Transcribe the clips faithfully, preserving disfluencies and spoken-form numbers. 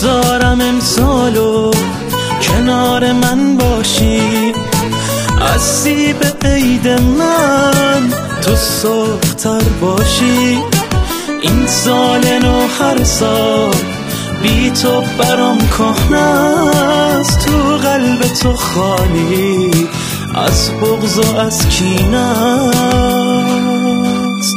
دارم امسالو کنار من باشی، از سیب عید من تو سرختر باشی. این سال نو هر سال بی تو برام کهنه است، تو قلب تو خالی از بغض و از کینه است.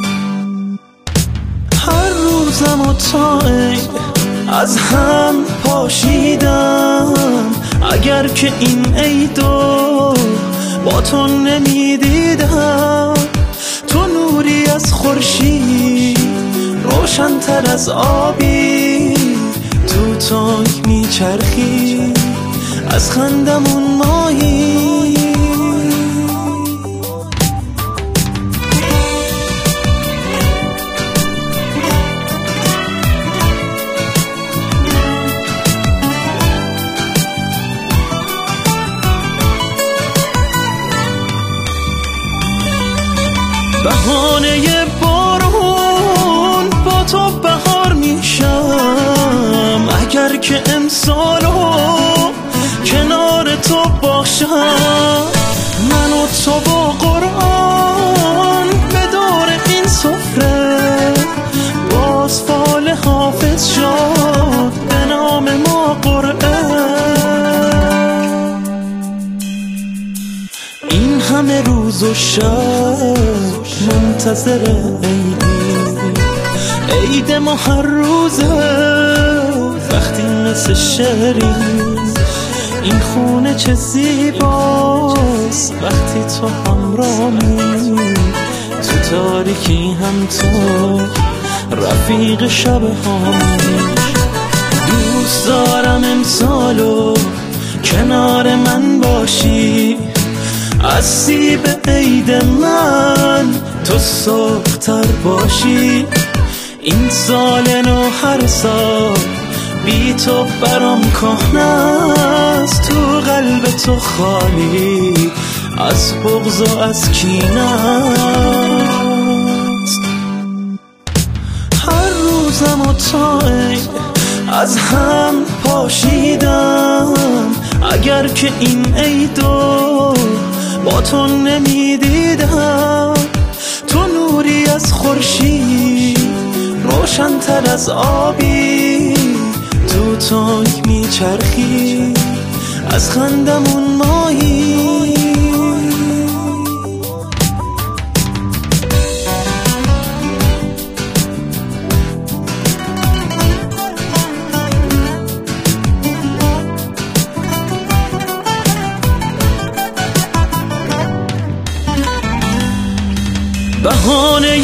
هر روزم و تا عید از هم پاشیدم، اگر که این عیدو با تو نمیدیدم. تو نوری از خورشید روشن تر از آبی، تو تانک میچرخی از خندمون ماهی. بهانه بارون با تو بهار میشم، اگر که امسالو کنار تو باشم. من و تو با قرآن به دور این سفره، باز فال حافظ شد به نام ما قرآن. این همه روز و شب منتظر عیدی، عید ما هر روزه وقتی مثل شعری. این خونه چه زیباست وقتی تو همراهی، تو تاریکی هم تو رفیق شب هامی. دوست دارم امسالو کنار من باشی، از سیب عید من تو سرختر باشی. این سال نو هر سال بی تو برام کهنه است، تو قلب تو خالی از بغض و از کینه است. هر روزم و تا عید از هم پاشیدم، اگر که این عیدو با تو نمیدیدم. تو نوری از خورشید روشن تر از آبی، تو تانک میچرخی از خندمون ماهی. بهانه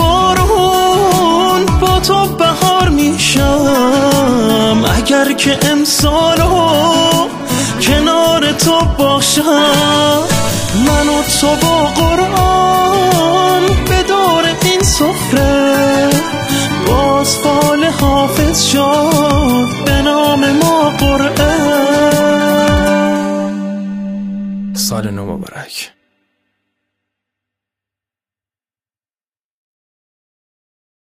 بارون با تو بهار میشم، اگر که امسالو کنار تو باشم. من و تو با قرآن به دور این سفره، باز فال حافظ شد به نام ما قرآن. سال نو مبارک.